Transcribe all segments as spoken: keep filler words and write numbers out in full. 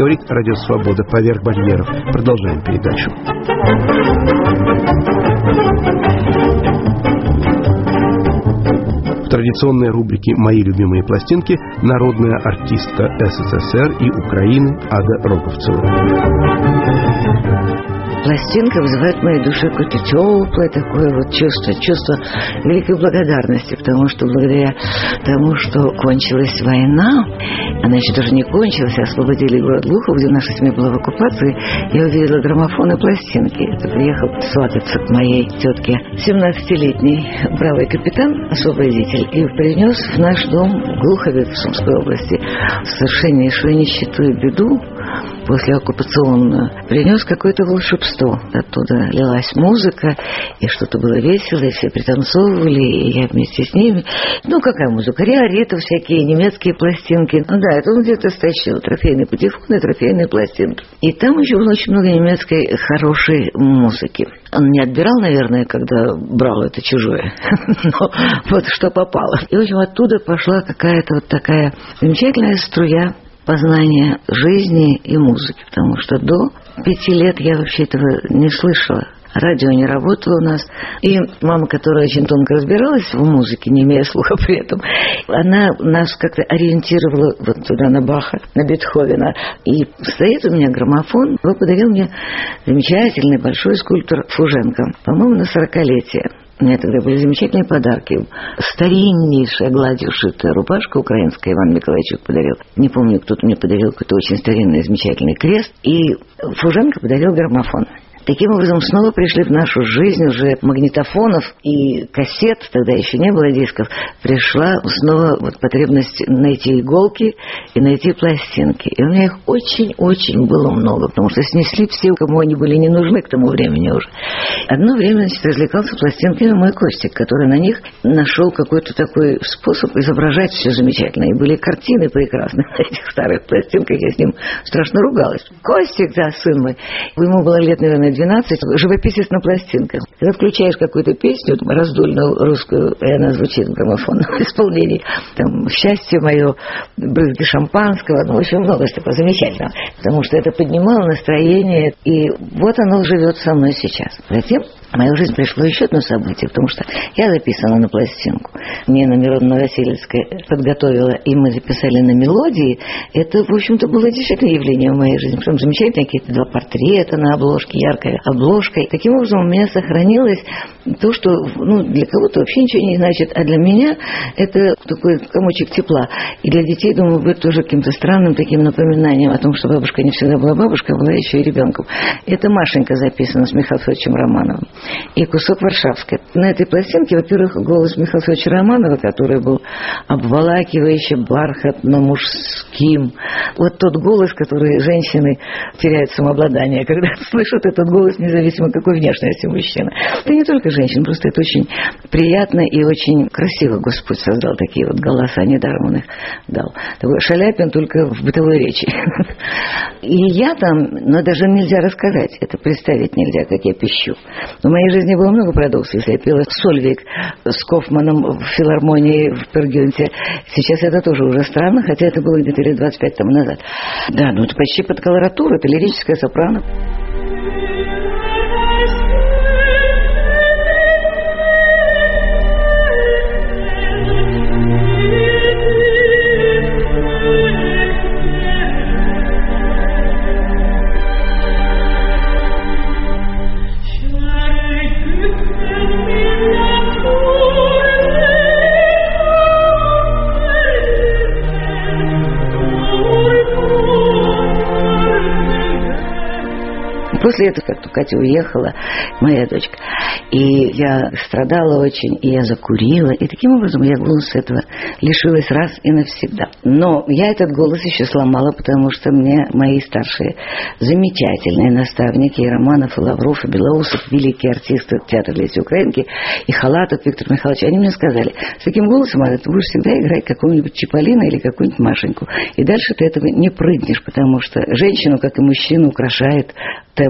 говорит Радио Свобода «Поверх барьеров». Продолжаем передачу. В традиционной рубрике «Мои любимые пластинки» народная артистка СССР и Украины Ада Роговцева. Пластинка вызывает в моей душе какое-то теплое такое вот чувство, чувство великой благодарности, потому что благодаря тому, что кончилась война, она еще даже не кончилась, освободили город Глухов, где наша семья была в оккупации, я увидела граммофон и пластинки. Это приехал свататься к моей тетке семнадцатилетний бравый капитан, освободитель, и принес в наш дом в Глухове, в Сумской области, совершеннейшую нищету и беду, после оккупационную, принес какое-то волшебство. Оттуда лилась музыка, и что-то было весело, и все пританцовывали, и я вместе с ними. Ну, какая музыка? Риоретов, всякие немецкие пластинки. Ну да, это он где-то стащил. Трофейные патефоны, трофейные пластинки. И там еще было очень много немецкой хорошей музыки. Он не отбирал, наверное, когда брал это чужое. Но вот что попало. И, в общем, оттуда пошла какая-то вот такая замечательная струя познания жизни и музыки, потому что до пяти лет я вообще этого не слышала. Радио не работало у нас. И мама, которая очень тонко разбиралась в музыке, не имея слуха при этом, она нас как-то ориентировала вот туда, на Баха, на Бетховена. И стоит у меня граммофон. Его подарил мне замечательный большой скульптор Фуженко, по-моему, на сорокалетие. У меня тогда были замечательные подарки. Стариннейшая гладью шитая рубашка украинская Иван Миколайчук подарил. Не помню, кто-то мне подарил какой-то очень старинный, замечательный крест. И Фуженко подарил граммофон. Таким образом, снова пришли в нашу жизнь уже магнитофонов и кассет, тогда еще не было дисков, пришла снова вот потребность найти иголки и найти пластинки. И у меня их очень-очень было много, потому что снесли все, кому они были не нужны к тому времени уже. Одно время, значит, развлекался пластинками мой Костик, который на них нашел какой-то такой способ изображать все замечательно. И были картины прекрасные на этих старых пластинках, я с ним страшно ругалась. Костик, да, сын мой, ему было лет, наверное, двенадцать, живописец на пластинках. Когда включаешь какую-то песню, раздольную русскую, и она звучит в граммофонном исполнении, там «Счастье мое», брызги шампанского, ну, очень много такого замечательного, потому что это поднимало настроение, и вот оно живет со мной сейчас. Затем в мою жизнь пришло еще одно событие, потому что я записана на пластинку. Нина Мироновна Васильевская подготовила, и мы записали на мелодии. Это, в общем-то, было действительно явление в моей жизни. Причем замечательные какие-то два портрета на обложке, яркая обложка. И таким образом у меня сохранилось то, что ну, для кого-то вообще ничего не значит, а для меня это такой комочек тепла. И для детей, думаю, будет тоже каким-то странным таким напоминанием о том, что бабушка не всегда была бабушкой, а была еще и ребенком. Это Машенька записана с Михаилом Федоровичем Романовым. И кусок Варшавской. На этой пластинке, во-первых, голос Михаила Федоровича Романова, который был обволакивающе, бархатно, мужским. Вот тот голос, который женщины теряют самообладание, когда слышат этот голос, независимо какой внешности мужчина. Это не только женщин, просто это очень приятно и очень красиво Господь создал такие вот голоса, недаром он их дал. Такой Шаляпин только в бытовой речи. И я там, но даже нельзя рассказать, это представить нельзя, как я пищу. В моей жизни было много парадоксов. Я пела Сольвик с Кофманом в филармонии в Пергюнте. Сейчас это тоже уже странно, хотя это было где-то лет двадцать пять тому назад. Да, ну это почти под колоратуру, это лирическая сопрано. После этого как-то Катя уехала, моя дочка, и я страдала очень, и я закурила, и таким образом я голос этого лишилась раз и навсегда. Но я этот голос еще сломала, потому что мне мои старшие замечательные наставники, и Романов, и Лавров, и Белоусов, великие артисты театра Леси Украинки, и Халатов Виктор Михайлович, они мне сказали, с таким голосом ты будешь всегда играть какого-нибудь Чиполлино или какую-нибудь Машеньку, и дальше ты этого не прыгнешь, потому что женщину, как и мужчину, украшает тембр.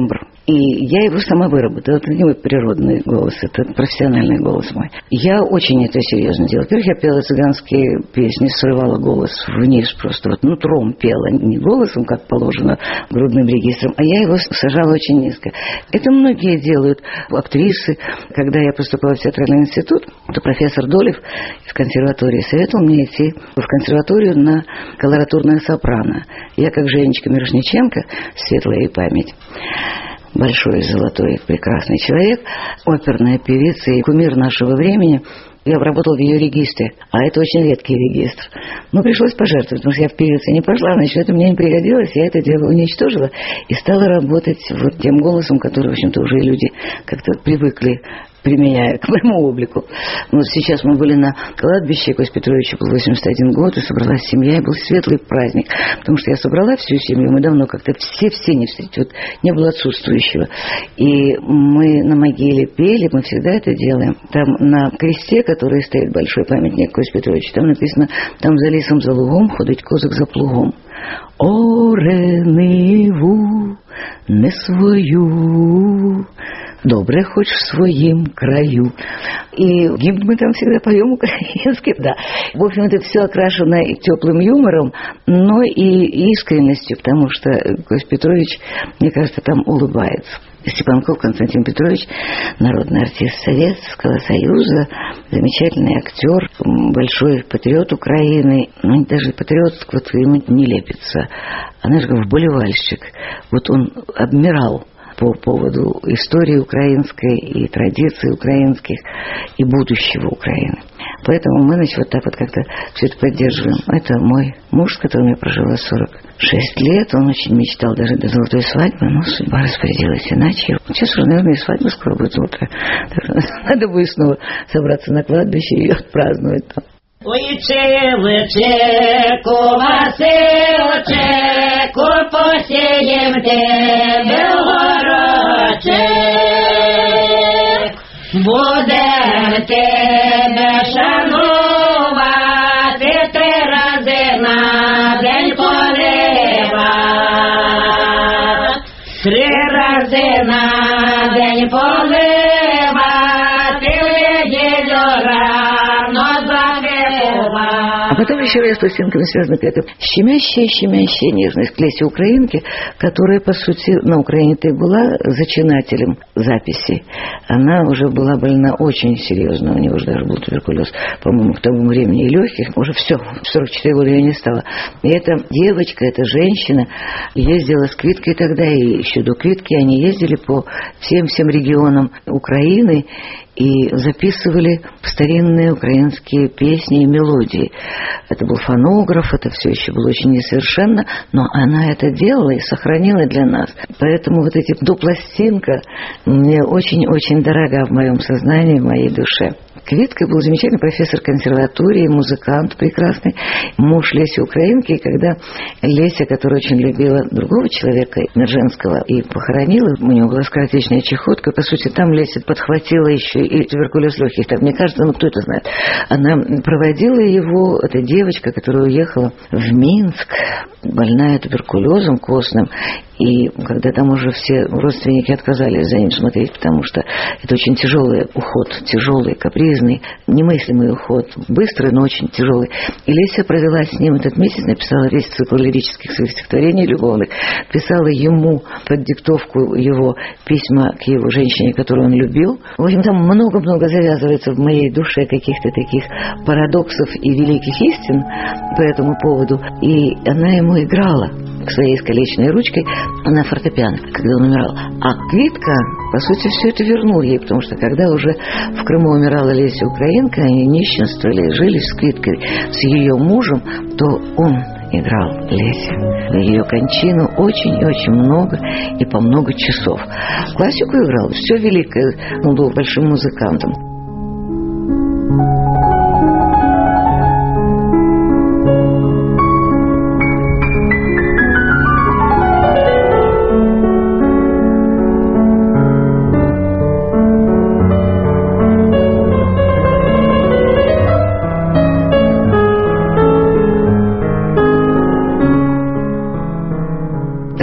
И я его сама выработала. Это не мой природный голос, это профессиональный голос мой. Я очень это серьезно делала. Во-первых, я пела цыганские песни, срывала голос вниз просто. Вот нутром пела, не голосом, как положено, грудным регистром, а я его сажала очень низко. Это многие делают. Актрисы. Когда я поступала в театральный институт, то профессор Долев из консерватории советовал мне идти в консерваторию на колоратурное сопрано. Я, как Женечка Мирошниченко, светлая ей память, большой, золотой, прекрасный человек, оперная певица и кумир нашего времени. Я работала в ее регистре, а это очень редкий регистр. Но пришлось пожертвовать, потому что я в певице не пошла, значит, это мне не пригодилось, я это дело уничтожила и стала работать вот тем голосом, который, в общем-то, уже люди как-то привыкли, применяя к моему облику. Вот сейчас мы были на кладбище, Кость Петровичу был восемьдесят один год, и собралась семья, и был светлый праздник, потому что я собрала всю семью, мы давно как-то все-все не встретились, вот не было отсутствующего. И мы на могиле пели, мы всегда это делаем. Там на кресте, который стоит, большой памятник Кость Петровичу, там написано: там за лісом, за лугом ходить козак за плугом. Оре ниву не свою, добре хоть в своем краю. И гимн мы там всегда поем украинский, да. В общем, это все окрашено теплым юмором, но и искренностью, потому что Кость Петрович, мне кажется, там улыбается. Степанков Константин Петрович, народный артист Советского Союза, замечательный актер, большой патриот Украины. Ну, даже патриот вот ему не лепится. А знаешь, как вболевальщик. Вот он обмирал по поводу истории украинской и традиций украинских и будущего Украины. Поэтому мы, значит, вот так вот как-то все это поддерживаем. Это мой муж, с которым я прожила сорок шесть лет. Он очень мечтал даже до золотой свадьбы, но судьба распорядилась иначе. Сейчас уже, наверное, и свадьба скоро будет золотая. Надо будет снова собраться на кладбище и отпраздновать там. Вичевичеку, Василчеку, посієм тебе горочек. Будем тебе шанувати, три рази на день поливати. Три рази на день поливати, неділю рано закипувати. А потом еще раз с пластинками связана какая-то щемящая-щемящая нежность к Лесе Украинке, которая, по сути, на Украине-то и была зачинателем записи. Она уже была больна очень серьезно, у нее уже даже был туберкулез, по-моему, к тому времени и легких, уже все, в сорок четыре года ее не стало. И эта девочка, эта женщина ездила с Квиткой тогда, и еще до Квитки они ездили по всем-всем регионам Украины и записывали старинные украинские песни и мелодии. Это был фонограф, это все еще было очень несовершенно, но она это делала и сохранила для нас. Поэтому вот эти допластинка мне очень-очень дорога в моем сознании, в моей душе. Квитка был замечательный профессор консерватории, музыкант прекрасный, муж Леси Украинки. И когда Леся, которая очень любила другого человека, Мерженского, и похоронила, у него была скоротечная чехотка, по сути, там Леся подхватила еще и туберкулез легких. Так, мне кажется, ну кто это знает. Она проводила его, эта девочка, которая уехала в Минск, больная туберкулезом костным. И когда там уже все родственники отказались за ним смотреть, потому что это очень тяжелый уход, тяжелый, капризный, немыслимый уход, быстрый, но очень тяжелый. И Леся провела с ним этот месяц, написала весь цикл лирических своих стихотворений любовных, писала ему под диктовку его письма к его женщине, которую он любил. В общем, там много-много завязывается в моей душе каких-то таких парадоксов и великих истин по этому поводу. И она ему играла своей искалеченной ручкой на фортепиано, когда он умирал. А Квитка, по сути, все это вернул ей, потому что когда уже в Крыму умирала Леся Украинка, они нищенствовали, жили с Квиткой, с ее мужем, то он играл Лесе на ее кончину очень и очень много и по много часов. Классику играл, все великое, он был большим музыкантом.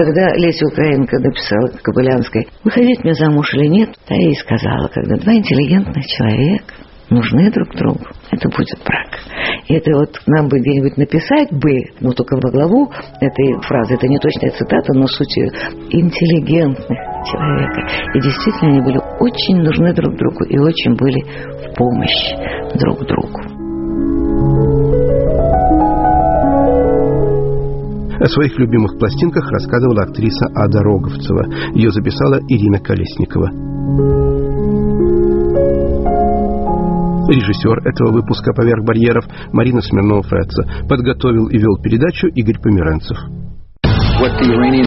когда Леся Украинка написала Кобылянской, выходить мне замуж или нет, та ей сказала, когда два интеллигентных человека нужны друг другу, это будет брак. И это вот нам бы где-нибудь написать бы, ну только во главу этой фразы, это не точная цитата, но суть ее, интеллигентных человека. И действительно они были очень нужны друг другу и очень были в помощь друг другу. О своих любимых пластинках рассказывала актриса Ада Роговцева. Ее записала Ирина Колесникова. Режиссер этого выпуска «Поверх барьеров» Марина Смирнова-Фетца. Подготовил и вел передачу Игорь Померанцев.